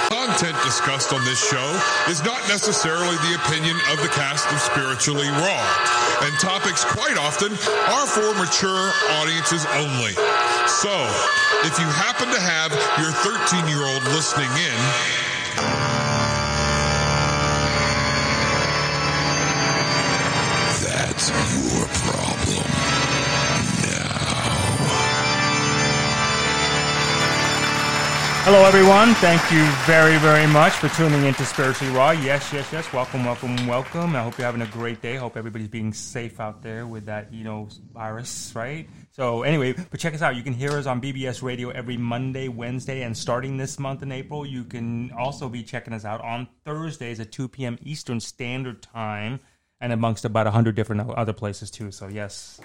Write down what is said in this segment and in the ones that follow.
Content discussed on this show is not necessarily the opinion of the cast of Spiritually Raw, and topics quite often are for mature audiences only. So, if you happen to have your 13-year-old listening in, that's your problem. Hello, everyone. Thank you very, very much for tuning into Spiritually Raw. Yes. Welcome. I hope you're having a great day. Hope everybody's being safe out there with that, virus, right? So anyway, but check us out. You can hear us on BBS Radio every Monday, Wednesday, and starting this month in April, you can also be checking us out on Thursdays at 2 p.m. Eastern Standard Time, and amongst about 100 different other places too. So yes.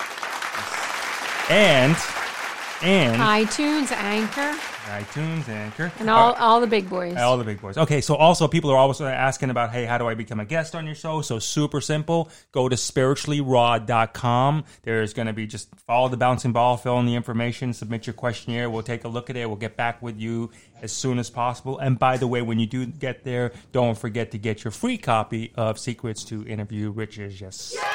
And iTunes, Anchor. And all the big boys. All the big boys. Okay, so also people are always asking about, hey, how do I become a guest on your show? So super simple. Go to spirituallyraw.com. There's going to be just follow the bouncing ball, fill in the information, submit your questionnaire. We'll take a look at it. We'll get back with you as soon as possible. And by the way, when you do get there, don't forget to get your free copy of Secrets to Interview Riches. Yes. Yeah!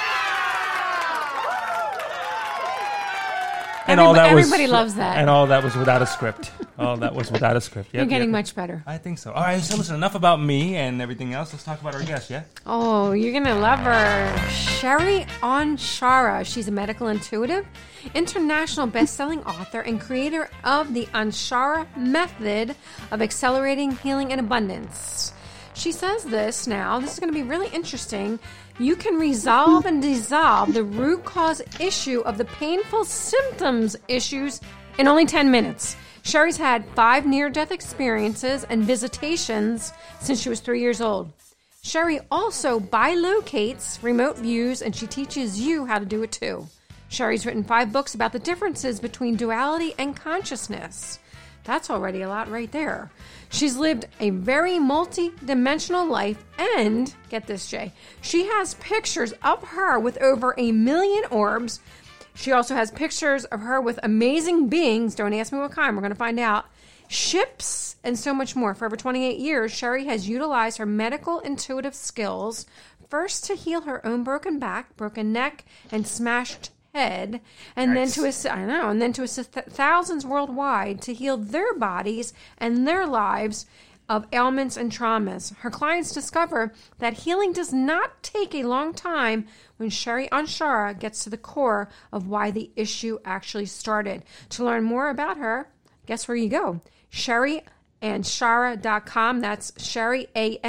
Everybody loves that. And all that was without a script. Yep, You're getting much better. I think so. All right, so listen, enough about me and everything else. Let's talk about our guest, yeah? Oh, you're going to love her. Sherry Onshara. She's a medical intuitive, international best-selling author, and creator of the Onshara Method of Accelerating Healing and Abundance. She says this now. This is going to be really interesting. You can resolve and dissolve the root cause issue of the painful symptoms issues in only 10 minutes. Sherry's had 5 near-death experiences and visitations since she was 3 years old. Sherry also bilocates remote views, and she teaches you how to do it too. Sherry's written 5 books about the differences between duality and consciousness. That's already a lot right there. She's lived a very multi-dimensional life, and, get this, Jay, she has pictures of her with over 1 million orbs. She also has pictures of her with amazing beings. Don't ask me what kind. We're going to find out. Ships, and so much more. For over 28 years, Sherry has utilized her medical intuitive skills, first to heal her own broken back, broken neck, and smashed head, and nice. then to assist thousands worldwide to heal their bodies and their lives of ailments and traumas. Her clients discover that healing does not take a long time when Sherry Onshara gets to the core of why the issue actually started. To learn more about her, guess where you go? SherryAnshara.com. That's Sherry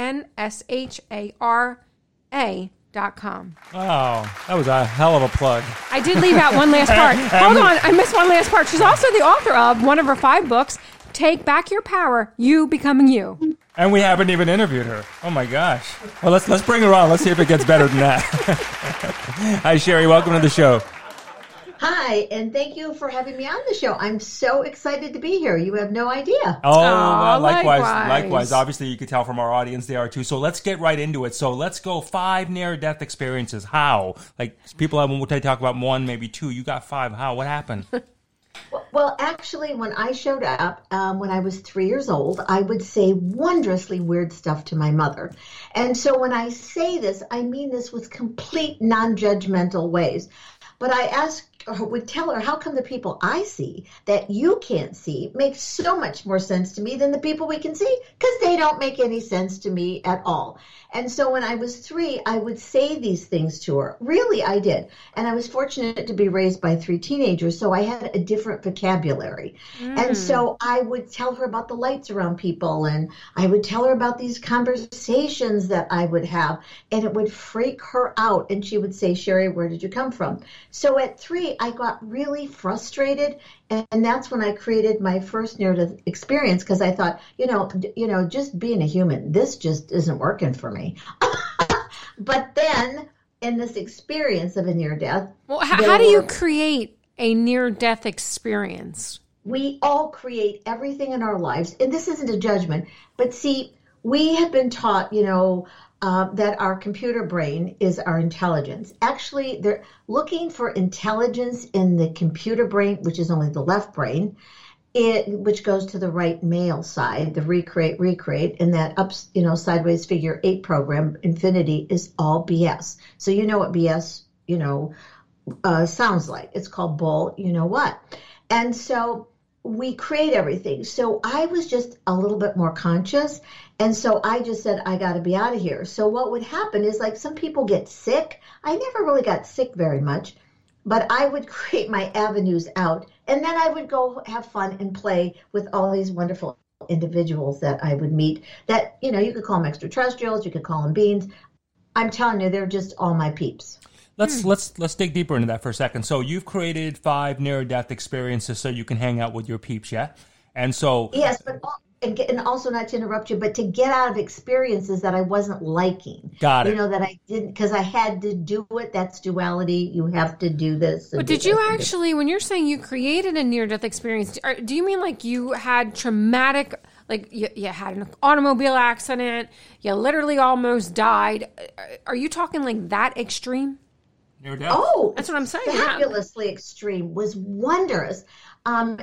ANSHARA.com. Wow, that was a hell of a plug. I did leave out one last part. Hold on, I missed one last part. She's also the author of one of her 5 books, Take Back Your Power, You Becoming You. And we haven't even interviewed her. Oh my gosh. Well, let's bring her on. Let's see if it gets better than that. Hi, Sherry. Welcome to the show. Hi, and thank you for having me on the show. I'm so excited to be here. You have no idea. Oh, well, likewise. Obviously, you can tell from our audience they are too. So let's get right into it. So let's go 5 near-death experiences. How? Like, people have, when they talk about 1, maybe 2. You got 5. How? What happened? Well, actually, when I showed up, when I was 3 years old, I would say wondrously weird stuff to my mother. And so when I say this, I mean this with complete non-judgmental ways. But I would tell her, how come the people I see that you can't see make so much more sense to me than the people we can see? Because they don't make any sense to me at all. And so when I was 3, I would say these things to her. Really, I did. And I was fortunate to be raised by 3 teenagers, so I had a different vocabulary. And so I would tell her about the lights around people, and I would tell her about these conversations that I would have, and it would freak her out. And she would say, Sherry, where did you come from? So at 3, I got really frustrated, and that's when I created my first near-death experience, because I thought, just being a human, this just isn't working for me. But then, in this experience of a near-death... Well, how do you create a near-death experience? We all create everything in our lives, and this isn't a judgment, but see, we have been taught, that our computer brain is our intelligence. Actually, they're looking for intelligence in the computer brain, which is only the left brain, which goes to the right male side, the recreate, and that sideways figure 8 program, infinity, is all BS. So you know what BS, sounds like. It's called bull, you know what. And so we create everything. So I was just a little bit more conscious. And so I just said, I got to be out of here. So what would happen is, like, some people get sick. I never really got sick very much, but I would create my avenues out. And then I would go have fun and play with all these wonderful individuals that I would meet that, you could call them extraterrestrials, you could call them beings. I'm telling you, they're just all my peeps. Let's dig deeper into that for a second. So you've created 5 near-death experiences so you can hang out with your peeps, yeah? And so... Yes, but and also, not to interrupt you, but to get out of experiences that I wasn't liking. Got it. That I didn't, because I had to do it. That's duality. You have to do this. But did you actually, when you're saying you created a near-death experience, do you mean like you had traumatic, like you had an automobile accident, you literally almost died? Are you talking like that extreme? Near-death? Oh, that's what I'm saying. Fabulously extreme. Was wondrous. In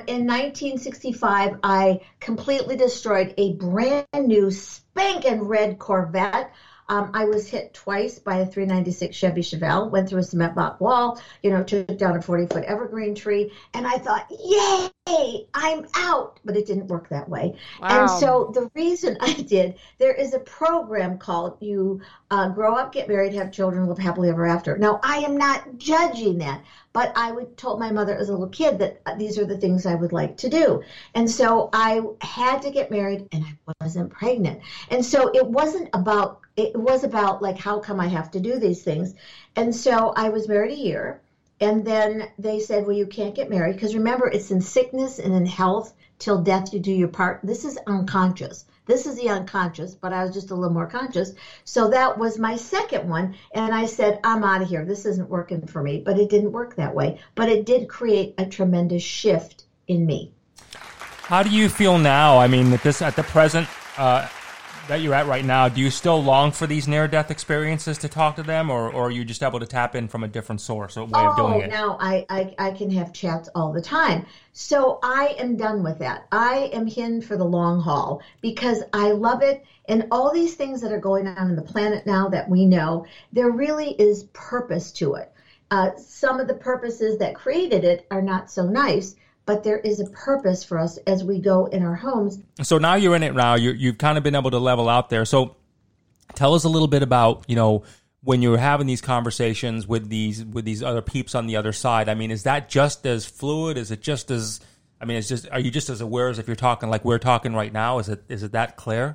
1965, I completely destroyed a brand new spanking red Corvette. I was hit twice by a 396 Chevy Chevelle, went through a cement block wall, took down a 40-foot evergreen tree, and I thought, yay, I'm out. But it didn't work that way. Wow. And so the reason I did, there is a program called You Grow Up, Get Married, Have Children, Live Happily Ever After. Now, I am not judging that, but I told my mother as a little kid that these are the things I would like to do. And so I had to get married, and I wasn't pregnant. And so it was about like, how come I have to do these things? And so I was married a year, and then they said, well, you can't get married, because remember, it's in sickness and in health till death you do your part. This is unconscious. This is the unconscious, but I was just a little more conscious. So that was my second one. And I said, I'm out of here. This isn't working for me. But it didn't work that way. But it did create a tremendous shift in me. How do you feel now? I mean, at the present that you're at right now, do you still long for these near-death experiences to talk to them, or are you just able to tap in from a different source, a way of doing it? No, I can have chats all the time. So I am done with that. I am in for the long haul because I love it. And all these things that are going on in the planet now that we know, there really is purpose to it. Some of the purposes that created it are not so nice, but there is a purpose for us as we go in our homes. So now you're in it now. You've kind of been able to level out there. So tell us a little bit about, when you're having these conversations with these other peeps on the other side. I mean, is that just as fluid? Is it just as, are you just as aware as if you're talking like we're talking right now? Is it that clear?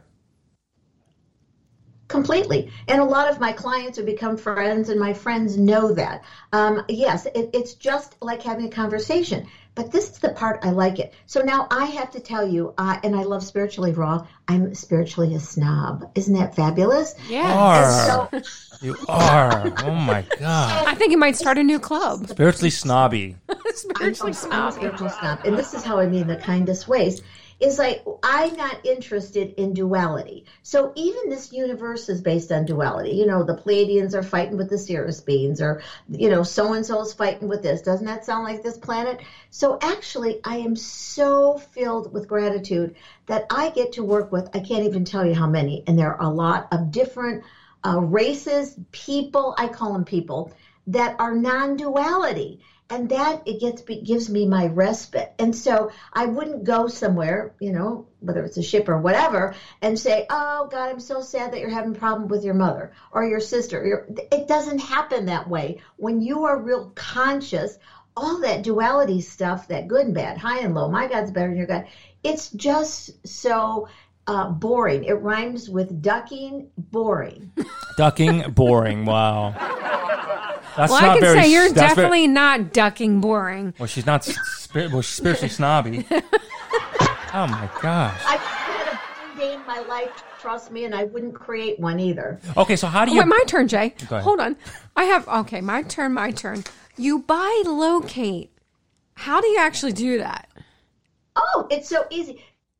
Completely. And a lot of my clients have become friends, and my friends know that. Yes, it's just like having a conversation. But this is the part I like it. So now I have to tell you, and I love Spiritually Raw, I'm spiritually a snob. Isn't that fabulous? Yeah. You are. Oh, my God. I think you might start a new club. Spiritually snobby. Spiritually I'm a spiritual snob. And this is how I mean in the kindest ways. Is like, I'm not interested in duality. So even this universe is based on duality. The Pleiadians are fighting with the Sirius beings, or, so-and-so is fighting with this. Doesn't that sound like this planet? So actually, I am so filled with gratitude that I get to work with, I can't even tell you how many, and there are a lot of different races, people, I call them people, that are non-duality. And that gives me my respite. And so I wouldn't go somewhere, whether it's a ship or whatever, and say, oh, God, I'm so sad that you're having a problem with your mother or your sister. It doesn't happen that way. When you are real conscious, all that duality stuff, that good and bad, high and low, my God's better than your God, it's just so boring. It rhymes with ducking, boring. Ducking, boring. Wow. That's well, I can say you're definitely not ducking boring. Well, she's not. She's spiritually snobby. Oh my gosh! I've had a day in my life, trust me, and I wouldn't create one either. Okay, so how do you? Wait, my turn, Jay. Go ahead. Hold on. My turn. You buy locate. How do you actually do that? Oh, it's so easy.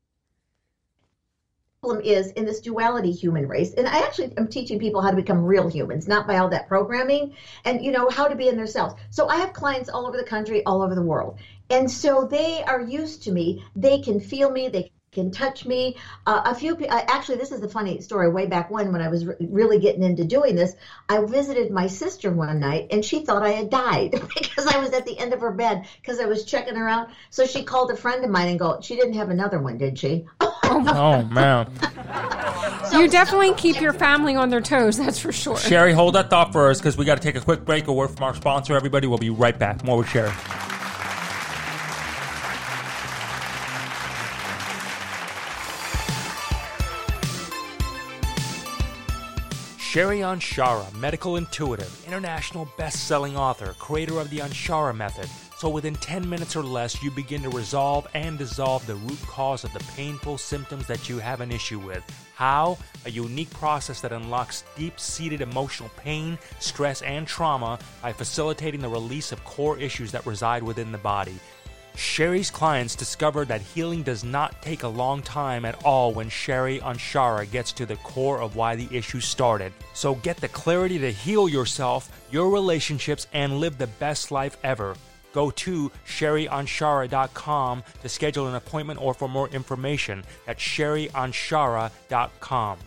Is in this duality human race, and I actually am teaching people how to become real humans, not by all that programming, and how to be in themselves. So I have clients all over the country, all over the world, And so they are used to me. They can feel me. They can touch me. Actually, this is a funny story. Way back when I was really getting into doing this, I visited my sister one night, and she thought I had died because I was at the end of her bed because I was checking her out. So she called a friend of mine and she didn't have another one, did she? Oh, man. You definitely keep your family on their toes, that's for sure. Sherry, hold that thought for us because we got to take a quick break. A word from our sponsor, everybody. We'll be right back. More with Sherry. Sherry Anshara, medical intuitive, international best-selling author, creator of the Anshara method. So within 10 minutes or less, you begin to resolve and dissolve the root cause of the painful symptoms that you have an issue with. How? A unique process that unlocks deep-seated emotional pain, stress, and trauma by facilitating the release of core issues that reside within the body. Sherry's clients discovered that healing does not take a long time at all when Sherry Anshara gets to the core of why the issue started. So get the clarity to heal yourself, your relationships, and live the best life ever. Go to SherryAnshara.com to schedule an appointment or for more information. That's SherryAnshara.com.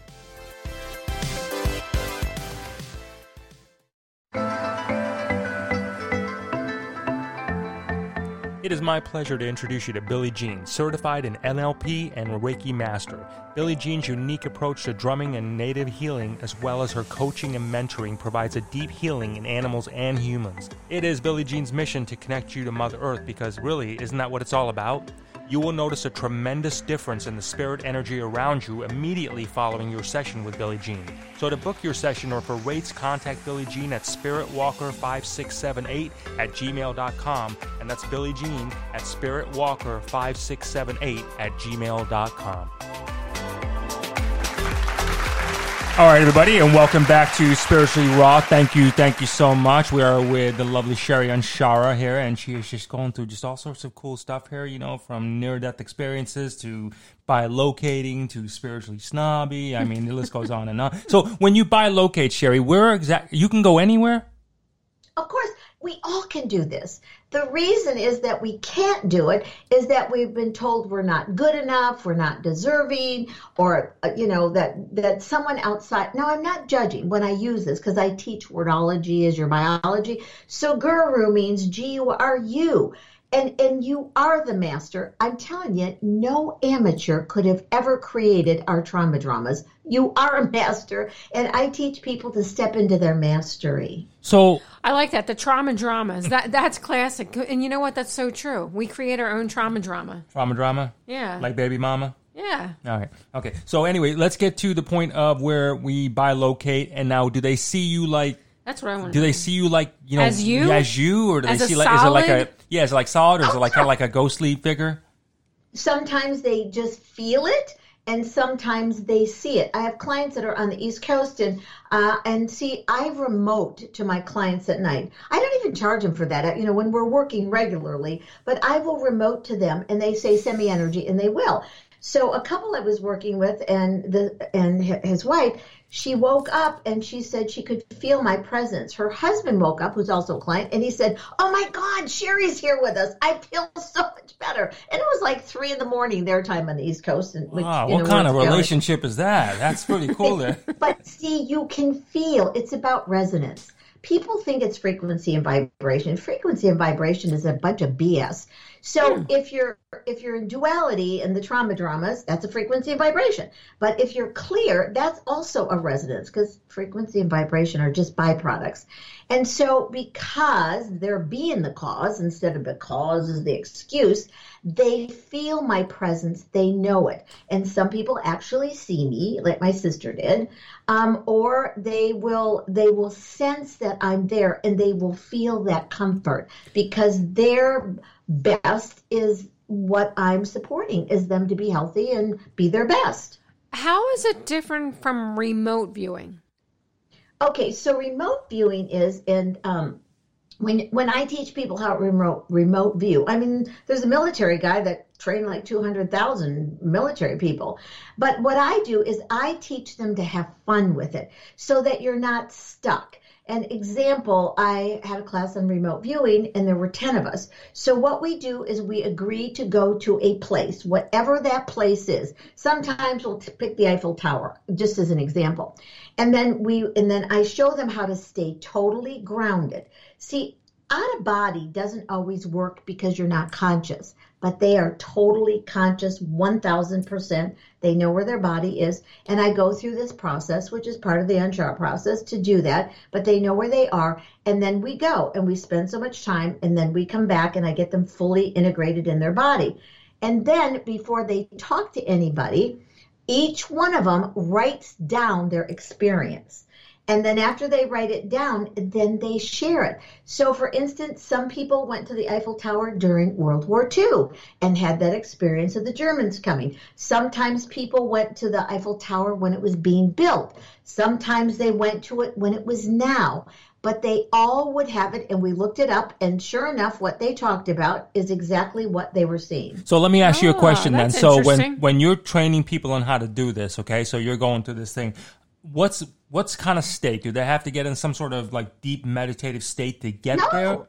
It is my pleasure to introduce you to Billie Jean, certified in NLP and Reiki Master. Billie Jean's unique approach to drumming and native healing, as well as her coaching and mentoring, provides a deep healing in animals and humans. It is Billie Jean's mission to connect you to Mother Earth because really, isn't that what it's all about? You will notice a tremendous difference in the spirit energy around you immediately following your session with Billie Jean. So to book your session or for rates, contact Billie Jean at spiritwalker5678@gmail.com, and that's Billie Jean at spiritwalker5678@gmail.com. All right, everybody, and welcome back to Spiritually Raw. Thank you so much. We are with the lovely Sherry Anshara here, and she is just going through just all sorts of cool stuff here, you know, from near-death experiences to bilocating to spiritually snobby. I mean, the list goes on and on. So when you bilocate, Sherry, where exactly, you can go anywhere? Of course, we all can do this. The reason is that we can't do it is that we've been told we're not good enough, we're not deserving, or, that someone outside. Now, I'm not judging when I use this because I teach wordology as your biology. So guru means G-U-R-U. And you are the master. I'm telling you, no amateur could have ever created our trauma dramas. You are a master, and I teach people to step into their mastery. So I like that, the trauma dramas. That's classic. And you know what? That's so true. We create our own trauma drama. Trauma drama? Yeah. Like Baby Mama? Yeah. All right. Okay. So anyway, let's get to the point of where we bilocate. And now, do they see you like? That's what I want. Do they see you like, you know, as you, or do as they see like? Is it like solid? is it like solid, or is it like kind of like a ghostly figure? Sometimes they just feel it, and sometimes they see it. I have clients that are on the East Coast, and see, I remote to my clients at night. I don't even charge them for that, when we're working regularly, but I will remote to them, and they say, send me energy, and they will. So a couple I was working with, and his wife, she woke up and she said she could feel my presence. Her husband woke up, who's also a client, and he said, oh my God, Sherry's here with us. I feel so much better. And it was like 3 a.m. their time on the East Coast. And wow, what kind of relationship is that? That's pretty cool there. But see, you can feel it's about resonance. People think it's frequency and vibration. Frequency and vibration is a bunch of BS. So if you're in duality in the trauma dramas, that's a frequency and vibration. But if you're clear, that's also a resonance, because frequency and vibration are just byproducts. And so because they're being the cause instead of the cause is the excuse, they feel my presence, they know it. And some people actually see me, like my sister did, or they will sense that I'm there, and they will feel that comfort, because their best is what I'm supporting, is them to be healthy and be their best. How is it different from remote viewing? Okay, so remote viewing is, and when I teach people how to remote view, I mean, there's a military guy that trained like 200,000 military people. But what I do is I teach them to have fun with it so that you're not stuck. An example, I had a class on remote viewing and there were 10 of us. So what we do is we agree to go to a place, whatever that place is. Sometimes we'll pick the Eiffel Tower, just as an example. And then I show them how to stay totally grounded. See, out of body doesn't always work because you're not conscious, but they are totally conscious 1000%. They know where their body is. And I go through this process, which is part of the Anshara process, to do that, but they know where they are. And then we go and we spend so much time, and then we come back and I get them fully integrated in their body. And then before they talk to anybody, each one of them writes down their experience. And then after they write it down, then they share it. So for instance, some people went to the Eiffel Tower during World War II and had that experience of the Germans coming. Sometimes people went to the Eiffel Tower when it was being built. Sometimes they went to it when it was now. But they all would have it, and we looked it up, and sure enough, what they talked about is exactly what they were seeing. So let me ask you a question then. So interesting. when you're training people on how to do this, okay, so you're going through this thing, what's kind of state? Do they have to get in some sort of like deep meditative state to get there?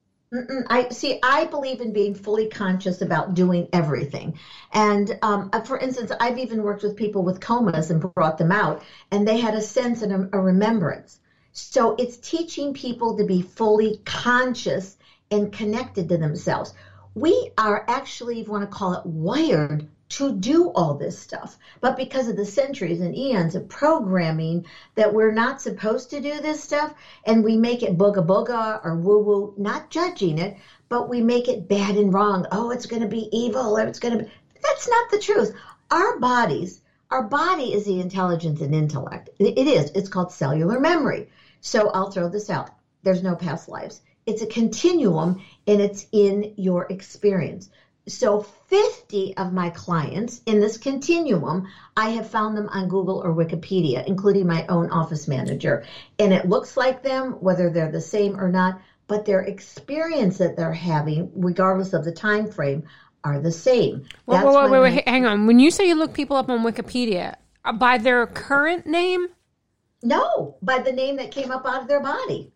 I believe in being fully conscious about doing everything. And for instance, I've even worked with people with comas and brought them out, and they had a sense and a remembrance. So it's teaching people to be fully conscious and connected to themselves. We are actually, if you want to call it, wired to do all this stuff. But because of the centuries and eons of programming that we're not supposed to do this stuff, and we make it booga booga or woo woo, not judging it, but we make it bad and wrong. Oh, it's going to be evil, or it's going to be... That's not the truth. Our body is the intelligence and intellect. It is. It's called cellular memory. So I'll throw this out. There's no past lives. It's a continuum, and it's in your experience. So 50 of my clients in this continuum, I have found them on Google or Wikipedia, including my own office manager. And it looks like them, whether they're the same or not, but their experience that they're having, regardless of the time frame, are the same. Wait, hang on. When you say you look people up on Wikipedia, by their current name? No, by the name that came up out of their body.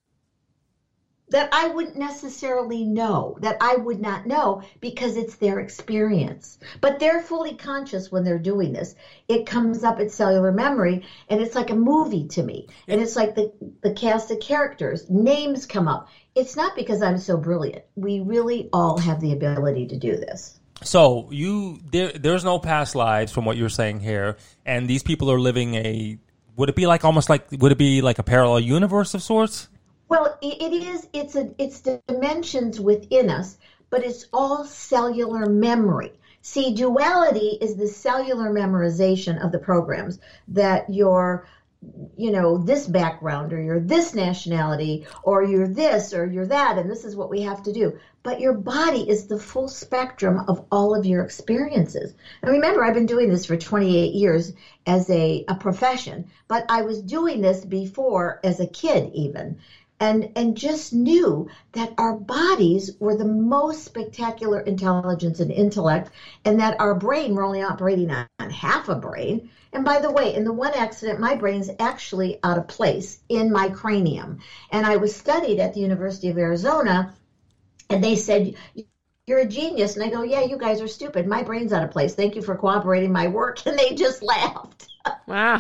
That I wouldn't necessarily know, that I would not know because it's their experience. But they're fully conscious when they're doing this. It comes up at cellular memory, and it's like a movie to me. And it's like the cast of characters. Names come up. It's not because I'm so brilliant. We really all have the ability to do this. So there's no past lives from what you're saying here, and these people are living would it be like a parallel universe of sorts? Well, it is. It's dimensions within us, but it's all cellular memory. See, duality is the cellular memorization of the programs that you're, this background, or you're this nationality, or you're this, or you're that, and this is what we have to do. But your body is the full spectrum of all of your experiences. And remember, I've been doing this for 28 years as a profession, but I was doing this before as a kid even. And just knew that our bodies were the most spectacular intelligence and intellect, and that our brain, we're only operating on half a brain. And by the way, in the one accident, my brain's actually out of place in my cranium. And I was studied at the University of Arizona, and they said, "You're a genius." And I go, "Yeah, you guys are stupid. My brain's out of place. Thank you for cooperating my work." And they just laughed. Wow.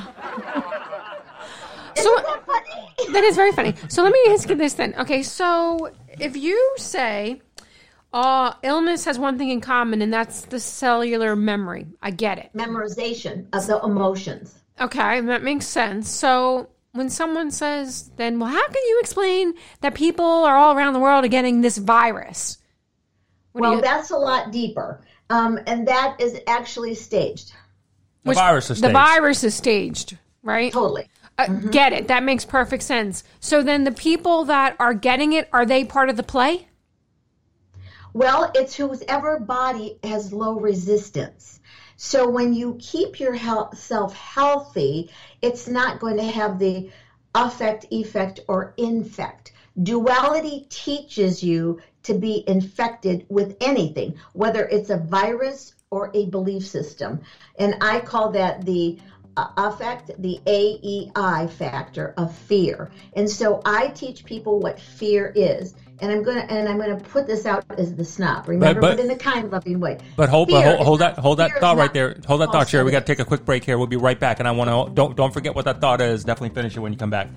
Isn't that funny? That is very funny. So let me ask you this then. Okay, so if you say illness has one thing in common, and that's the cellular memory. I get it. Memorization of the emotions. Okay, that makes sense. So when someone says, then, well, how can you explain that people are all around the world are getting this virus? That's a lot deeper. And that is actually staged. The virus is staged. The virus is staged, right? Totally. Get it. That makes perfect sense. So then the people that are getting it, are they part of the play? Well, it's whoever body has low resistance. So when you keep yourself healthy, it's not going to have the affect, effect, or infect. Duality teaches you to be infected with anything, whether it's a virus or a belief system. And I call that the affect the AEI factor of fear. And so I teach people what fear is. And I'm gonna put this out as the snob. Remember, but in a kind, loving way. But hold that thought right there. Hold that thought, Sherry. We got to take a quick break here. We'll be right back. And I want to don't forget what that thought is. Definitely finish it when you come back.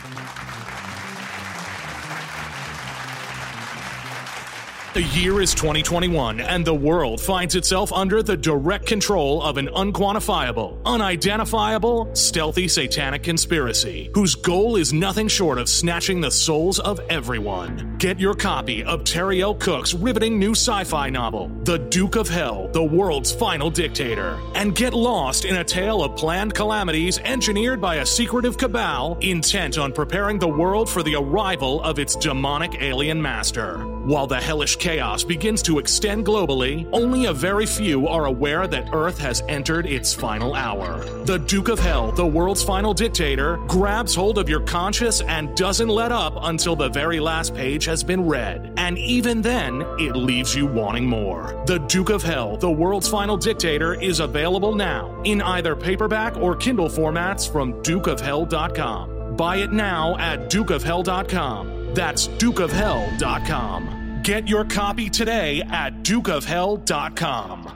The year is 2021, and the world finds itself under the direct control of an unquantifiable, unidentifiable, stealthy satanic conspiracy, whose goal is nothing short of snatching the souls of everyone. Get your copy of Terry L. Cook's riveting new sci-fi novel, The Duke of Hell, the World's Final Dictator, and get lost in a tale of planned calamities engineered by a secretive cabal intent on preparing the world for the arrival of its demonic alien master. While the hellish chaos begins to extend globally, only a very few are aware that Earth has entered its final hour. The Duke of Hell, the World's Final Dictator, grabs hold of your conscience and doesn't let up until the very last page has been read. And even then, it leaves you wanting more. The Duke of Hell, the World's Final Dictator is available now in either paperback or Kindle formats from dukeofhell.com. Buy it now at dukeofhell.com. That's dukeofhell.com. Get your copy today at dukeofhell.com.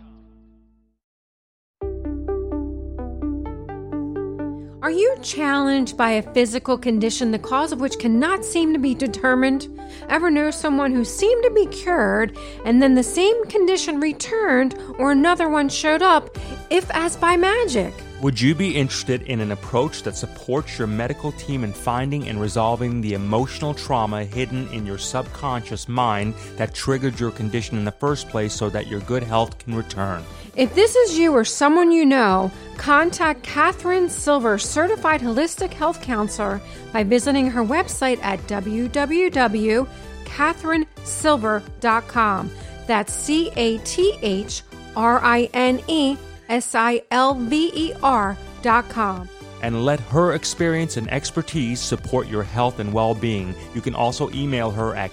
Are you challenged by a physical condition, the cause of which cannot seem to be determined? Ever know someone who seemed to be cured and then the same condition returned or another one showed up, if as by magic? Would you be interested in an approach that supports your medical team in finding and resolving the emotional trauma hidden in your subconscious mind that triggered your condition in the first place so that your good health can return? If this is you or someone you know, contact Catherine Silver, Certified Holistic Health Counselor, by visiting her website at www.catherinesilver.com. That's CATHRINESILVER.com. And let her experience and expertise support your health and well-being. You can also email her at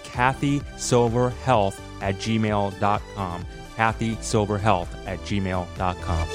kathysilverhealth@gmail.com. kathysilverhealth@gmail.com.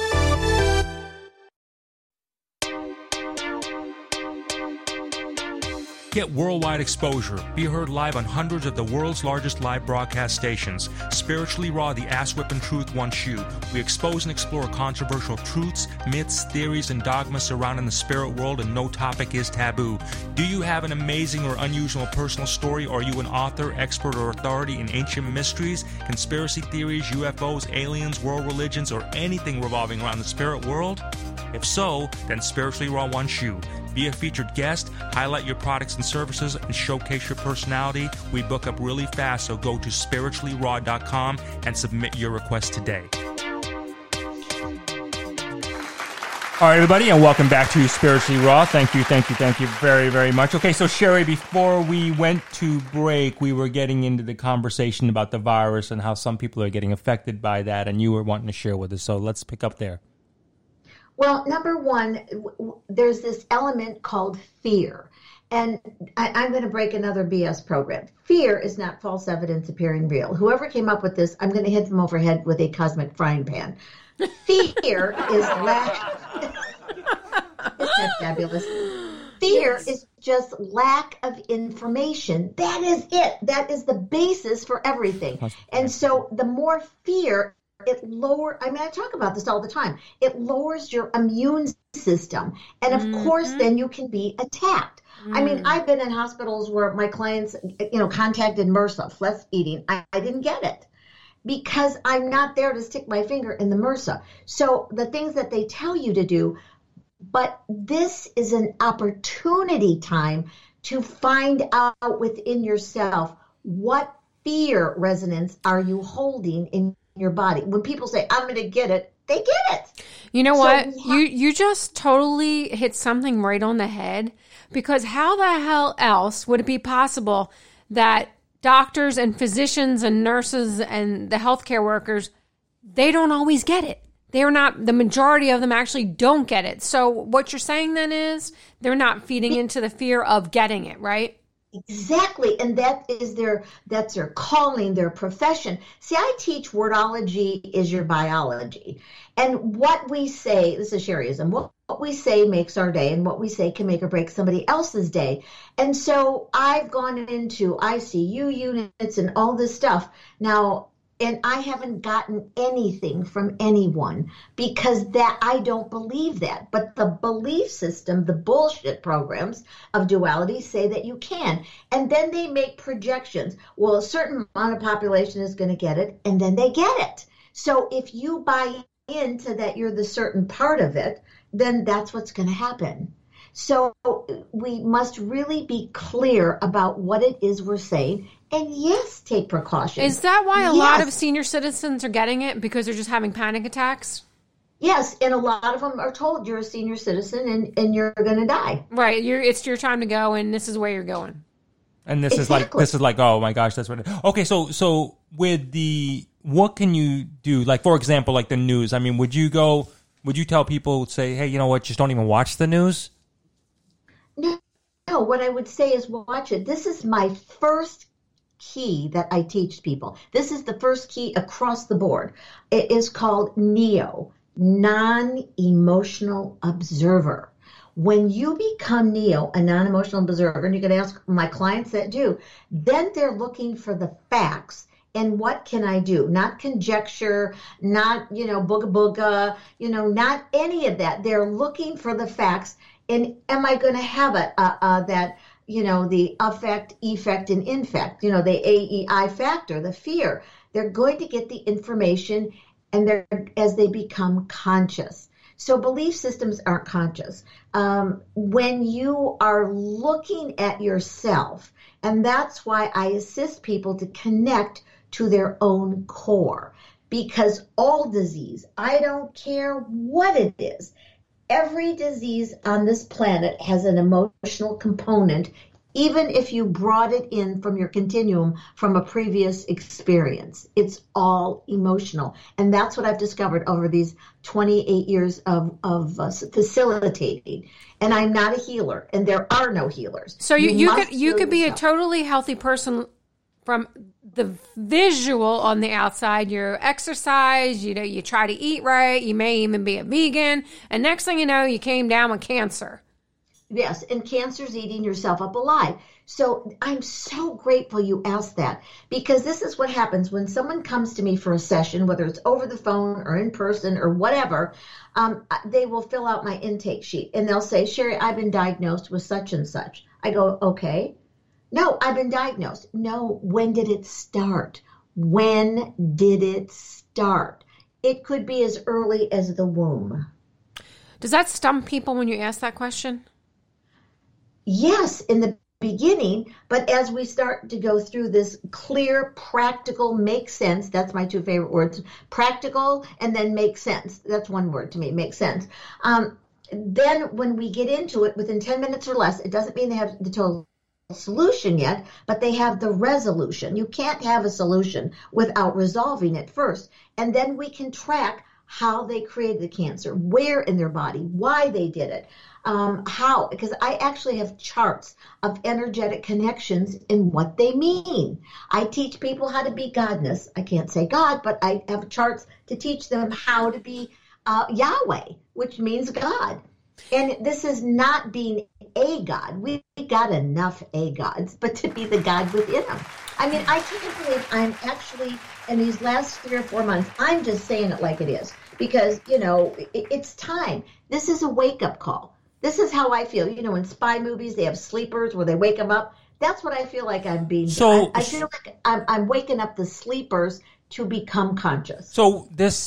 Get worldwide exposure. Be heard live on hundreds of the world's largest live broadcast stations. Spiritually Raw, the ass-whipping truth wants you. We expose and explore controversial truths, myths, theories, and dogmas surrounding the spirit world, and no topic is taboo. Do you have an amazing or unusual personal story? Or are you an author, expert, or authority in ancient mysteries, conspiracy theories, UFOs, aliens, world religions, or anything revolving around the spirit world? If so, then Spiritually Raw wants you. Be a featured guest, highlight your products and services, and showcase your personality. We book up really fast, so go to spirituallyraw.com and submit your request today. All right, everybody, and welcome back to Spiritually Raw. Thank you very, very much. Okay, so Sherry, before we went to break, we were getting into the conversation about the virus and how some people are getting affected by that, and you were wanting to share with us, so let's pick up there. Well, number one, there's this element called fear. And I'm going to break another BS program. Fear is not false evidence appearing real. Whoever came up with this, I'm going to hit them overhead with a cosmic frying pan. Fear is lack. Isn't that fabulous? Fear is just lack of information. That is it. That is the basis for everything. And so the more fear, I talk about this all the time. It lowers your immune system. And of course, then you can be attacked. I mean, I've been in hospitals where my clients, contacted MRSA, flesh eating. I didn't get it because I'm not there to stick my finger in the MRSA. So the things that they tell you to do, but this is an opportunity time to find out within yourself what fear resonance are you holding in your body. When people say, I'm going to get it, they get it. You know what? You just totally hit something right on the head, because how the hell else would it be possible that doctors and physicians and nurses and the healthcare workers, they don't always get it. They're not, the majority of them actually don't get it. So what you're saying then is they're not feeding into the fear of getting it, right? Exactly. And that's their calling, their profession. See, I teach wordology is your biology. And what we say, this is Sherryism, what we say makes our day, and what we say can make or break somebody else's day. And so I've gone into ICU units and all this stuff now, and I haven't gotten anything from anyone because that I don't believe that. But the belief system, the bullshit programs of duality say that you can. And then they make projections. Well, a certain amount of population is going to get it, and then they get it. So if you buy into that you're the certain part of it, then that's what's going to happen. So we must really be clear about what it is we're saying. And yes, take precautions. Is that why a lot of senior citizens are getting it? Because they're just having panic attacks? Yes, and a lot of them are told you're a senior citizen and you're going to die. Right, it's your time to go, and this is where you're going. And this is like, oh my gosh, that's what. Okay, so with what can you do? Like, for example, like the news. I mean, would you tell people, say, hey, you know what, just don't even watch the news? No, what I would say is watch it. This is my first key that I teach people. This is the first key across the board. It is called NEO, non-emotional observer. When you become NEO, a non-emotional observer, and you can ask my clients that do, then they're looking for the facts. And what can I do? Not conjecture, not, booga booga, not any of that. They're looking for the facts. And am I going to have it, the affect, effect, and infect, the AEI factor, the fear. They're going to get the information and as they become conscious. So belief systems aren't conscious. When you are looking at yourself, and that's why I assist people to connect to their own core, because all disease, I don't care what it is, every disease on this planet has an emotional component, even if you brought it in from your continuum from a previous experience. It's all emotional. And that's what I've discovered over these 28 years of facilitating. And I'm not a healer, and there are no healers. So you could be a totally healthy person from the visual on the outside. You exercise, you try to eat right, you may even be a vegan, and next thing you know, you came down with cancer. Yes, and cancer's eating yourself up alive. So I'm so grateful you asked that, because this is what happens when someone comes to me for a session, whether it's over the phone or in person or whatever. They will fill out my intake sheet and they'll say, Sherry, I've been diagnosed with such and such. I go, okay. No, I've been diagnosed. No, when did it start? When did it start? It could be as early as the womb. Does that stump people when you ask that question? Yes, in the beginning, but as we start to go through this clear, practical, make sense, that's my two favorite words, practical and then make sense. That's one word to me, make sense. Then when we get into it within 10 minutes or less, it doesn't mean they have the total solution yet, but they have the resolution. You can't have a solution without resolving it first. And then we can track how they created the cancer, where in their body, why they did it, how, because I actually have charts of energetic connections and what they mean. I teach people how to be godness. I can't say God, but I have charts to teach them how to be Yahweh, which means God. And this is not being a God. We got enough a gods, but to be the God within them. I mean, I can't believe I'm actually, in these last 3 or 4 months, I'm just saying it like it is. Because, it's time. This is a wake-up call. This is how I feel. In spy movies, they have sleepers where they wake them up. That's what I feel like I'm being. So I feel like I'm waking up the sleepers to become conscious. So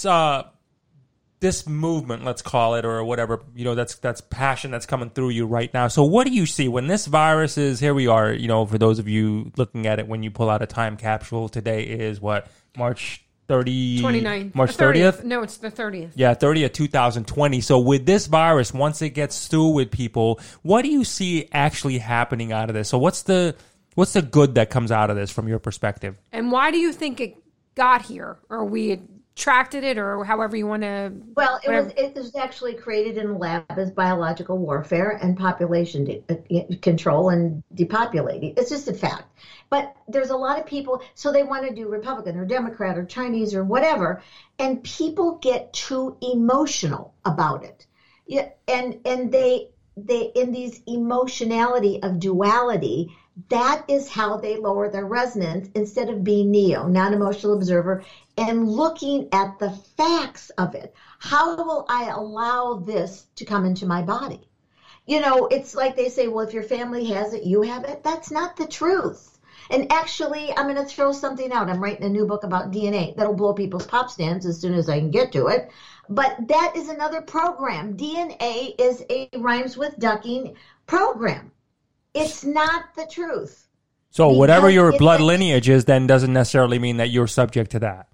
this movement, let's call it, or whatever, that's passion that's coming through you right now. So what do you see when this virus is, here we are, for those of you looking at it, when you pull out a time capsule, today is what, March 29th. March 30th? No, it's the 30th. Yeah, 30th, 2020. So with this virus, once it gets through with people, what do you see actually happening out of this? So what's the good that comes out of this from your perspective? And why do you think it got here? Or we extracted it, or however you want to. Well, it was actually created in a lab as biological warfare and population control and depopulating. It's just a fact. But there's a lot of people, so they want to do Republican or Democrat or Chinese or whatever, and people get too emotional about it. Yeah, and they in these emotionality of duality, that is how they lower their resonance instead of being non-emotional observer, and looking at the facts of it. How will I allow this to come into my body? It's like they say, well, if your family has it, you have it. That's not the truth. And actually, I'm going to throw something out. I'm writing a new book about DNA that'll blow people's pop stands as soon as I can get to it. But that is another program. DNA is a rhymes with ducking program. It's not the truth. So whatever your blood lineage is then doesn't necessarily mean that you're subject to that.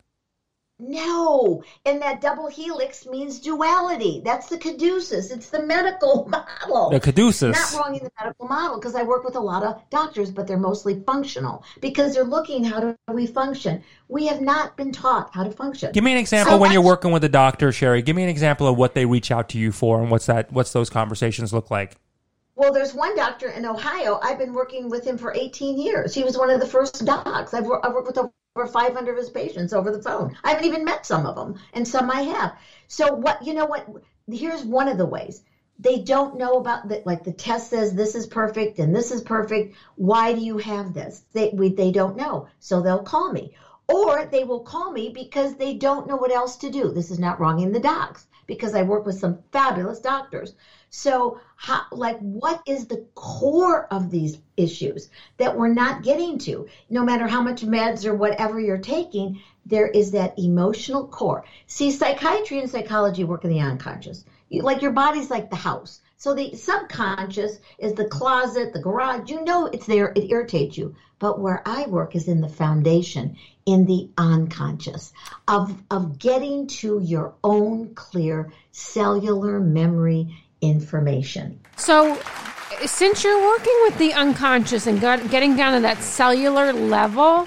No. And that double helix means duality. That's the caduceus. It's the medical model. The caduceus. Not wrong in the medical model, because I work with a lot of doctors, but they're mostly functional because they're looking, how do we function? We have not been taught how to function. Give me an example when you're working with a doctor, Sherry. Give me an example of what they reach out to you for and what's those conversations look like. Well, there's one doctor in Ohio. I've been working with him for 18 years. He was one of the first docs. I've worked with over 500 of his patients over the phone. I haven't even met some of them, and some I have. So here's one of the ways. They don't know about that. Like the test says this is perfect and this is perfect. Why do you have this? They don't know. So they'll call me. Or they will call me because they don't know what else to do. This is not wronging the docs, because I work with some fabulous doctors. So what is the core of these issues that we're not getting to? No matter how much meds or whatever you're taking, there is that emotional core. See, psychiatry and psychology work in the unconscious. Like your body's like the house. So the subconscious is the closet, the garage. It's there. It irritates you. But where I work is in the foundation, in the unconscious, of getting to your own clear cellular memory information. So since you're working with the unconscious and getting down to that cellular level,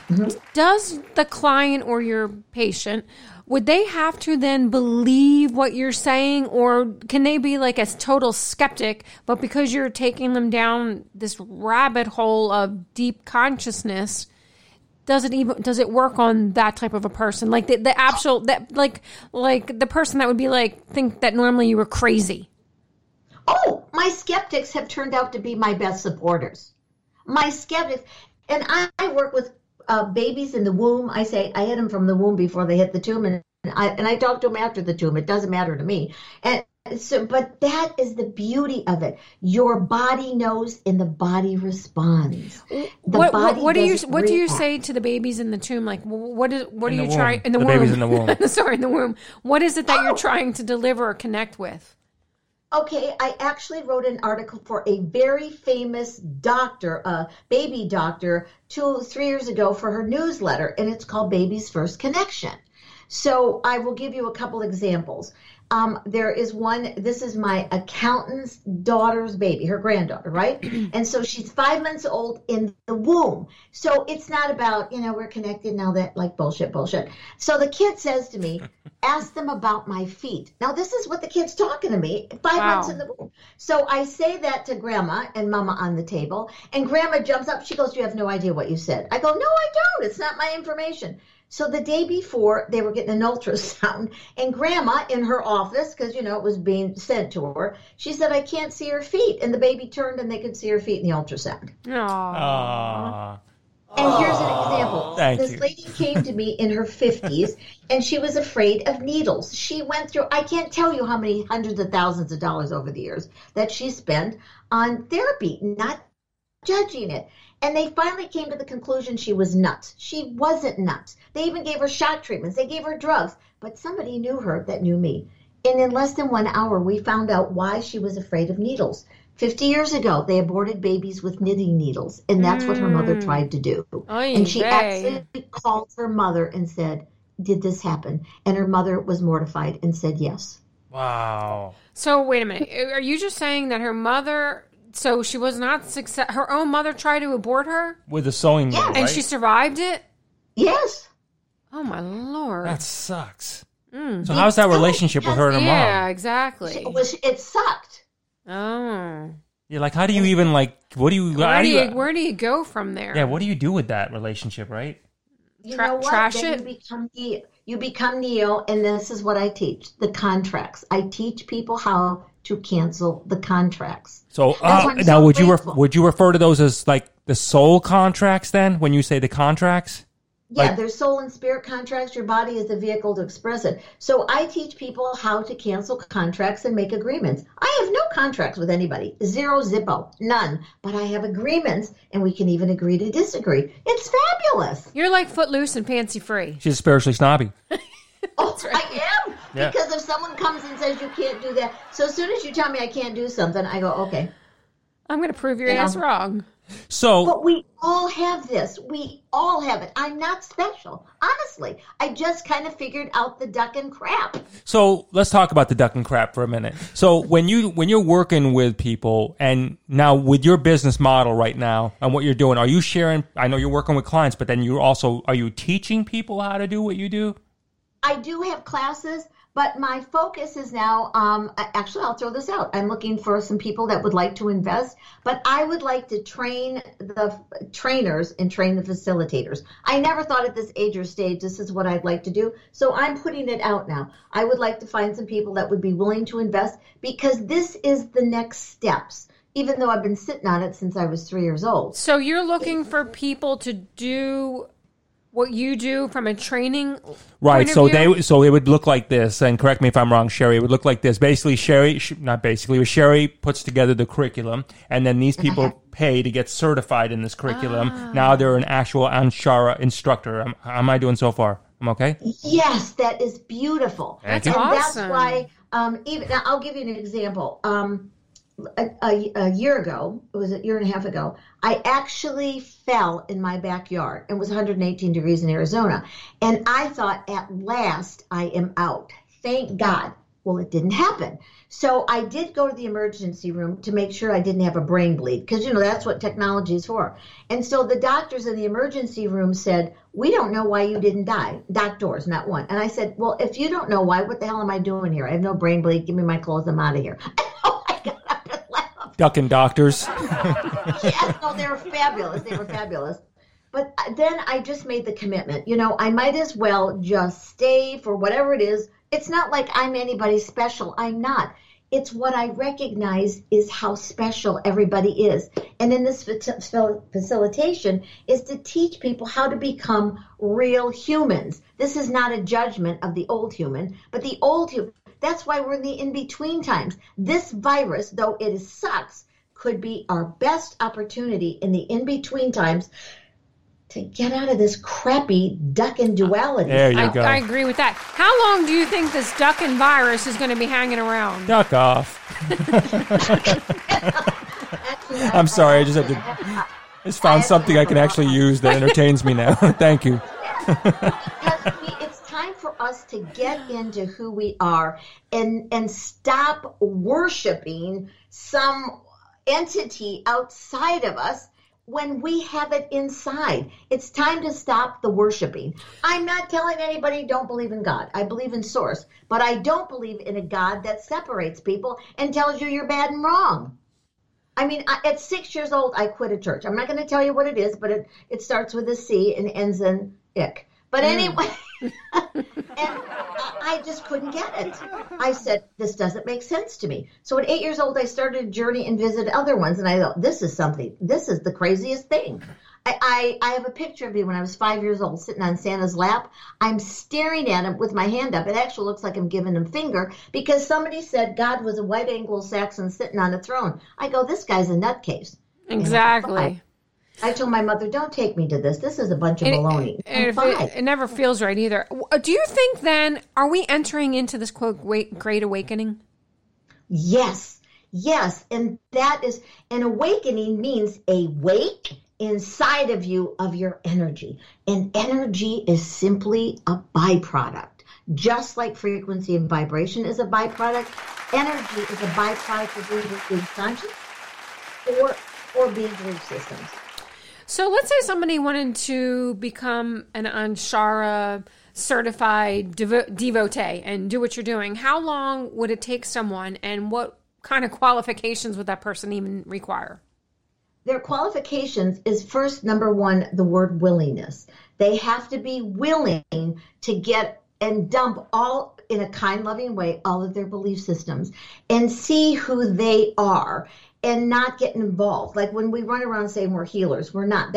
does the client or your patient, would they have to then believe what you're saying, or can they be like a total skeptic, but because you're taking them down this rabbit hole of deep consciousness, does it work on that type of a person? Like the actual, that like the person that would be like, think that normally you were crazy. Oh, my skeptics have turned out to be my best supporters. My skeptics, and I work with babies in the womb. I say I hit them from the womb before they hit the tomb, and I talk to them after the tomb. It doesn't matter to me. And so, but that is the beauty of it. Your body knows, and the body responds. What do you say to the babies in the tomb? Like, what are you trying in the womb? Babies in the womb. Sorry, in the womb. What is it that you're trying to deliver or connect with? Okay, I actually wrote an article for a very famous doctor, a baby doctor, 3 years ago for her newsletter, and it's called Baby's First Connection. So I will give you a couple examples. There is one, this is my accountant's daughter's baby, her granddaughter, right? And so she's 5 months old in the womb. So it's not about, we're connected now, that like bullshit. So the kid says to me, ask them about my feet. Now this is what the kid's talking to me, 5 months in the womb. So I say that to grandma and mama on the table, and grandma jumps up. She goes, you have no idea what you said. I go, no, I don't. It's not my information. So the day before, they were getting an ultrasound, and grandma in her office, because, it was being sent to her, she said, I can't see her feet. And the baby turned, and they could see her feet in the ultrasound. Aww. And here's an example. This lady came to me in her 50s, and she was afraid of needles. She went through, I can't tell you how many hundreds of thousands of dollars over the years that she spent on therapy, not judging it. And they finally came to the conclusion she was nuts. She wasn't nuts. They even gave her shock treatments. They gave her drugs. But somebody knew her that knew me. And in less than 1 hour, we found out why she was afraid of needles. 50 years ago, they aborted babies with knitting needles. And that's what her mother tried to do. And she actually called her mother and said, did this happen? And her mother was mortified and said yes. Wow. So wait a minute. Are you just saying that her mother... So she was not success. Her own mother tried to abort her with a sewing needle, and she survived it. Yes. Oh, my Lord. That sucks. So how's that relationship with her and her mom? Yeah, exactly. It sucked. Oh. Yeah, like, how do you even, like, what do you... Where do you go from there? Yeah, what do you do with that relationship, right? You know what? Trash then it? You become Neo, and this is what I teach, the contracts. I teach people how to cancel the contracts. So now, would you refer to those as like the soul contracts then? When you say the contracts, yeah, there's soul and spirit contracts. Your body is the vehicle to express it. So I teach people how to cancel contracts and make agreements. I have no contracts with anybody, zero zippo, none. But I have agreements, and we can even agree to disagree. It's fabulous. You're like footloose and fancy free. she's spiritually snobby. Oh, right. I am. Yeah. Because if someone comes and says you can't do that, so as soon as you tell me I can't do something, I go, okay. I'm going to prove your ass wrong. So, but we all have this. We all have it. I'm not special. Honestly, I just kind of figured out the duck and crap. So let's talk about the duck and crap for a minute. So when you're working with people, and now with your business model right now and what you're doing, are you sharing? I know you're working with clients, but then are you teaching people how to do what you do? I do have classes, but my focus is now, actually, I'll throw this out. I'm looking for some people that would like to invest, but I would like to train the trainers and train the facilitators. I never thought at this age or stage, this is what I'd like to do. So I'm putting it out now. I would like to find some people that would be willing to invest, because this is the next steps, even though I've been sitting on it since I was 3 years old. So you're looking for people to do what you do from a training right? point of view? So it would look like this, and correct me if I'm wrong, Sherry. It would look like this. Basically, Sherry puts together the curriculum, and then these people pay to get certified in this curriculum. Now they're an actual Anshara instructor. Am I doing so far? I'm okay? Yes, that is beautiful. That's and awesome. That's why, now I'll give you an example. A year ago, it was a year and a half ago, I actually fell in my backyard. It was 118 degrees in Arizona. And I thought, at last, I am out. Thank God. Well, it didn't happen. So I did go to the emergency room to make sure I didn't have a brain bleed, because, that's what technology is for. And so the doctors in the emergency room said, we don't know why you didn't die. Doctors, not one. And I said, well, if you don't know why, what the hell am I doing here? I have no brain bleed. Give me my clothes. I'm out of here. Ducking doctors. Yes, no, they were fabulous. They were fabulous. But then I just made the commitment. I might as well just stay for whatever it is. It's not like I'm anybody special. I'm not. It's what I recognize is how special everybody is. And in this facilitation is to teach people how to become real humans. This is not a judgment of the old human, but the old human. That's why we're in the in-between times. This virus, though it sucks, could be our best opportunity in the in-between times to get out of this crappy duck-and duality. There you go. I agree with that. How long do you think this duck-and virus is going to be hanging around? Duck off. Actually, I'm sorry. I just found something I can actually use that entertains me now. Thank you. It's time for us to get into who we are and stop worshiping some entity outside of us when we have it inside. It's time to stop the worshiping. I'm not telling anybody don't believe in God. I believe in source, but I don't believe in a God that separates people and tells you you're bad and wrong. I mean, at 6 years old, I quit a church. I'm not going to tell you what it is, but it starts with a C and ends in ick. But anyway, and I just couldn't get it. I said, this doesn't make sense to me. So at 8 years old, I started a journey and visited other ones. And I thought, this is the craziest thing. I have a picture of me when I was 5 years old sitting on Santa's lap. I'm staring at him with my hand up. It actually looks like I'm giving him finger because somebody said God was a white Anglo-Saxon sitting on a throne. I go, this guy's a nutcase. Exactly. I told my mother, don't take me to this. This is a bunch of baloney. It never feels right either. Do you think then, are we entering into this, quote, great awakening? Yes. And that is, an awakening means a wake inside of you of your energy. And energy is simply a byproduct. Just like frequency and vibration is a byproduct, energy is a byproduct of either being conscious or being belief systems. So let's say somebody wanted to become an Anshara certified devotee and do what you're doing. How long would it take someone, and what kind of qualifications would that person even require? Their qualifications is first, number one, the word willingness. They have to be willing to get and dump all, in a kind, loving way, all of their belief systems and see who they are and not get involved. Like when we run around saying we're healers, we're not.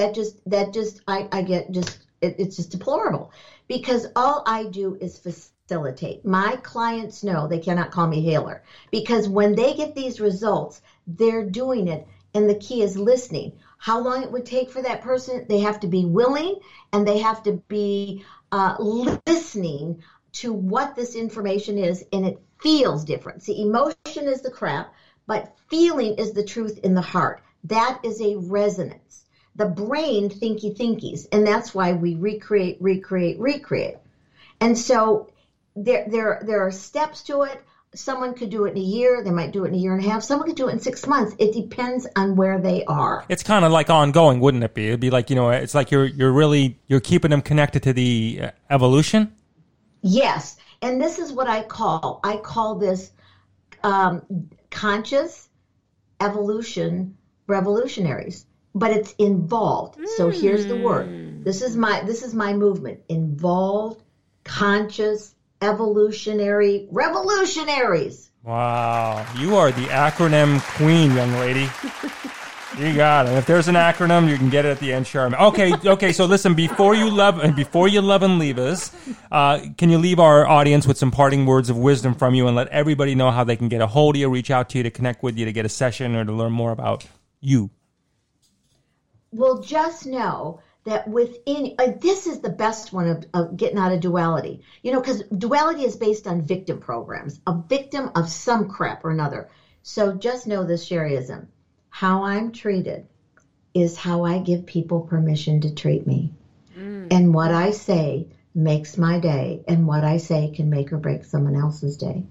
It's just deplorable, because all I do is facilitate. My clients know they cannot call me healer, because when they get these results, they're doing it. And the key is listening. How long it would take for that person, they have to be willing, and they have to be listening to what this information is, and it feels different. See, emotion is the crap, but feeling is the truth in the heart. That is a resonance. The brain thinkies, and that's why we recreate. And so there are steps to it. Someone could do it in a year. They might do it in a year and a half. Someone could do it in 6 months. It depends on where they are. It's kind of like ongoing, wouldn't it be? It'd be like, it's like you're keeping them connected to the evolution. Yes. And this is what I call this conscious evolution revolutionaries, but it's involved. So here's the word. This is my movement. Involved, conscious, evolutionary revolutionaries. Wow. You are the acronym queen, young lady. You got it. If there's an acronym, you can get it at the end, Sharon. Okay. So listen, before you love and leave us, can you leave our audience with some parting words of wisdom from you, and let everybody know how they can get a hold of you, reach out to you, to connect with you, to get a session, or to learn more about you? Well, just know that within, this is the best one of getting out of duality. Because duality is based on victim programs, a victim of some crap or another. So just know this, Sherryism. How I'm treated is how I give people permission to treat me. And what I say makes my day, and what I say can make or break someone else's day.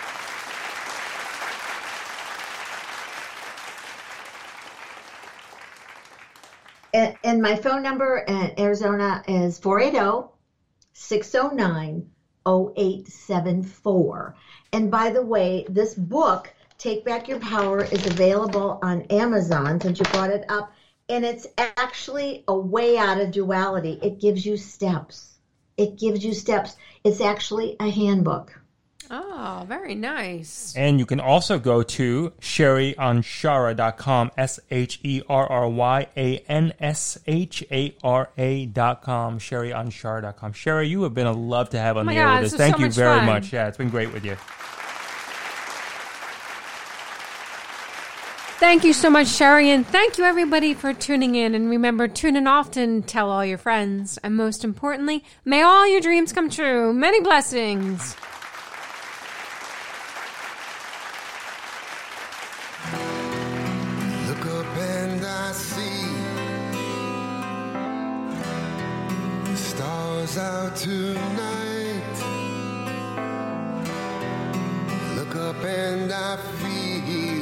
And my phone number in Arizona is 480-609-0874. And by the way, this book, Take Back Your Power, is available on Amazon, since you brought it up. And it's actually a way out of duality. It gives you steps. It's actually a handbook. Oh, very nice. And you can also go to SherryAnshara.com, SherryAnshara.com, SherryAnshara.com. Sherry, you have been a love to have on the air with us. Thank you very much. Yeah, it's been great with you. Thank you so much, Sherry, and thank you, everybody, for tuning in. And remember, tune in often, tell all your friends, and most importantly, may all your dreams come true. Many blessings. Look up and I see the stars out tonight. Look up and I feel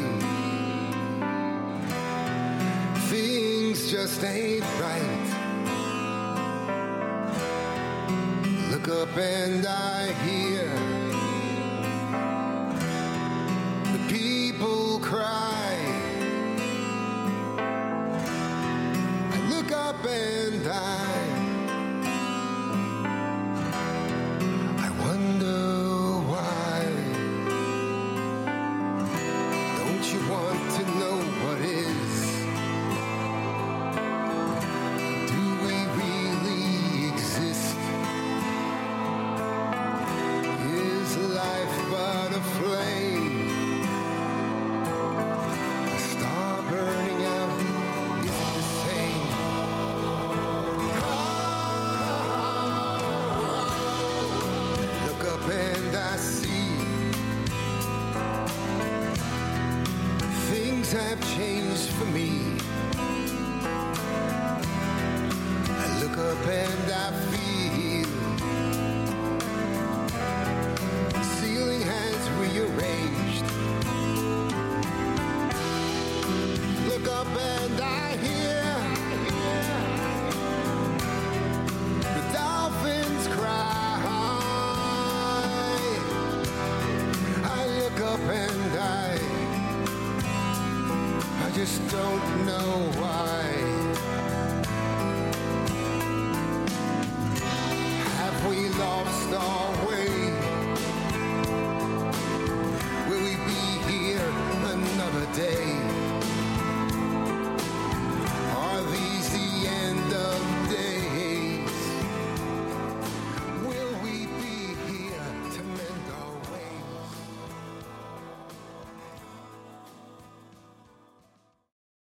things just ain't right. Look up and I hear the people cry. I look up and I wonder why. Don't you want to know what is? Have changed for me. I look up and I feel the ceiling has rearranged. Look up and I hear just don't know why. Have we lost all